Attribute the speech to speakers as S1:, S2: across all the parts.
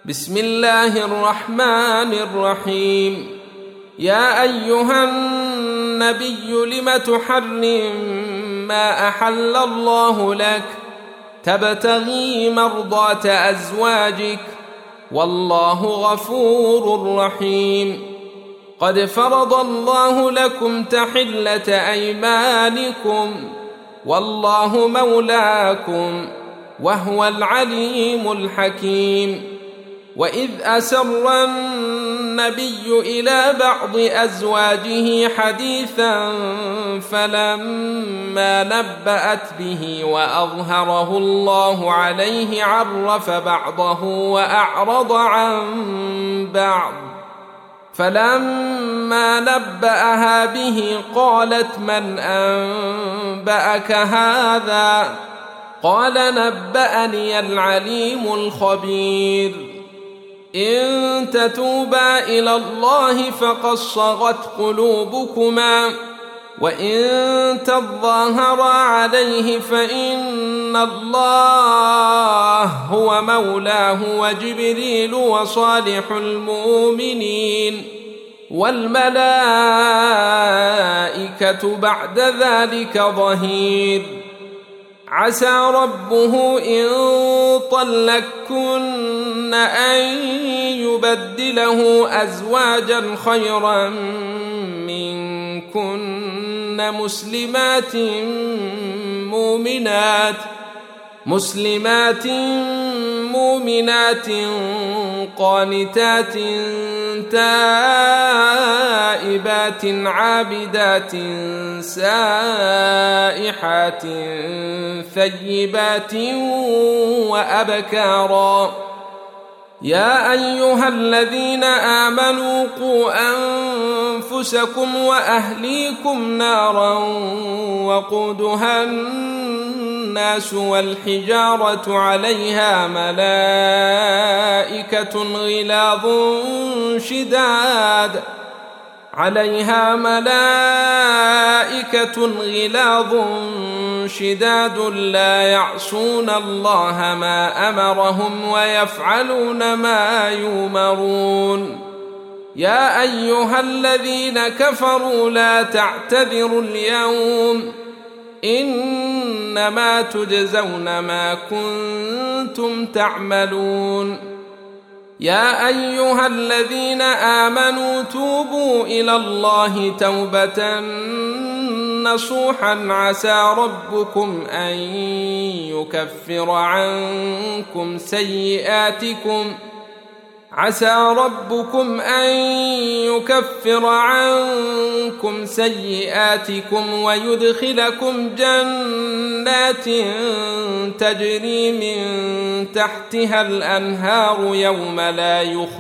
S1: بسم الله الرحمن الرحيم. يا أيها النبي لم تحرم ما أحل الله لك تبتغي مرضات أزواجك والله غفور رحيم. قد فرض الله لكم تحلة أيمانكم والله مولاكم وهو العليم الحكيم. وإذ أسر النبي إلى بعض أزواجه حديثا فلما نبأت به وأظهره الله عليه عرف بعضه وأعرض عن بعض، فلما نبأها به قالت من أنبأك هذا؟ قال نبأني العليم الخبير. إن تتوبا إلى الله فقد صغت قلوبكما وإن تظاهرا عليه فإن الله هو مولاه وجبريل وصالح المؤمنين والملائكة بعد ذلك ظهير. عسى ربه إن طلقكن أن يبدله أزواجا خيرا منكن مسلمات مؤمنات قانتات تائبات عابدات سائحات ثيبات وأبكارا. يا أيها الذين آمنوا قوا أنفسكم وأهليكم نارا وقودها الناس والحجارة عليها ملائكة غلاظ شداد لا يعصون الله ما أمرهم ويفعلون ما يؤمرون. يا أيها الذين كفروا لا تعتذروا اليوم إنما تجزون ما كنتم تعملون. يا أيها الذين آمنوا توبوا إلى الله توبة نصوحا عسى ربكم أن يكفر عنكم سيئاتكم ويدخلكم جنات تجري من تحتها الأنهار يوم لا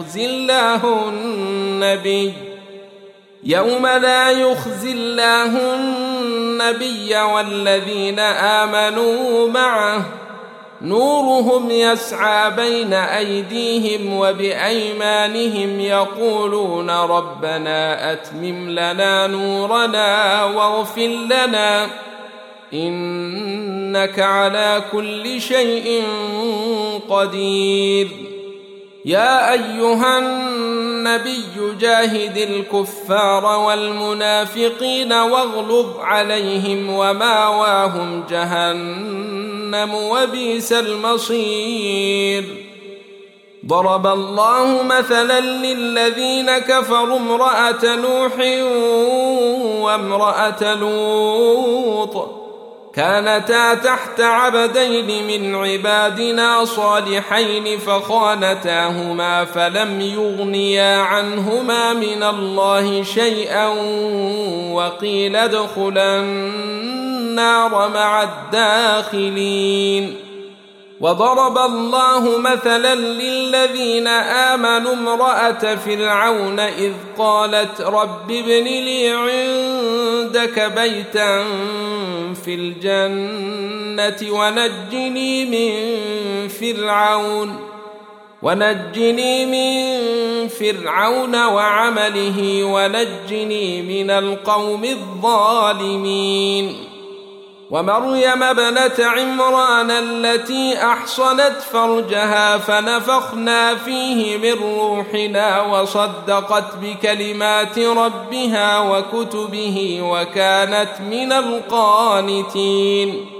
S1: يخزي الله النبي والذين آمنوا معه نورهم يسعى بين أيديهم وبأيمانهم يقولون ربنا أتمم لنا نورنا واغفر لنا إنك على كل شيء قدير. يا أيها النبي جاهد الكفار والمنافقين واغلظ عليهم وماواهم جهنم وبئس المصير. ضرب الله مثلا للذين كفروا امرأة نوح وامرأة لوط كانتا تحت عبدين من عبادنا صالحين فخانتاهما فلم يغنيا عنهما من الله شيئا وقيل ادخلا النار مع الداخلين. وضرب الله مثلا للذين آمنوا امرأة فرعون إذ قالت رب ابن لي عندك بيتا في الجنة ونجني من فرعون وعمله ونجني من القوم الظالمين. ومريم ابنة عمران التي أحصنت فرجها فنفخنا فيه من روحنا وصدقت بكلمات ربها وكتبه وكانت من القانتين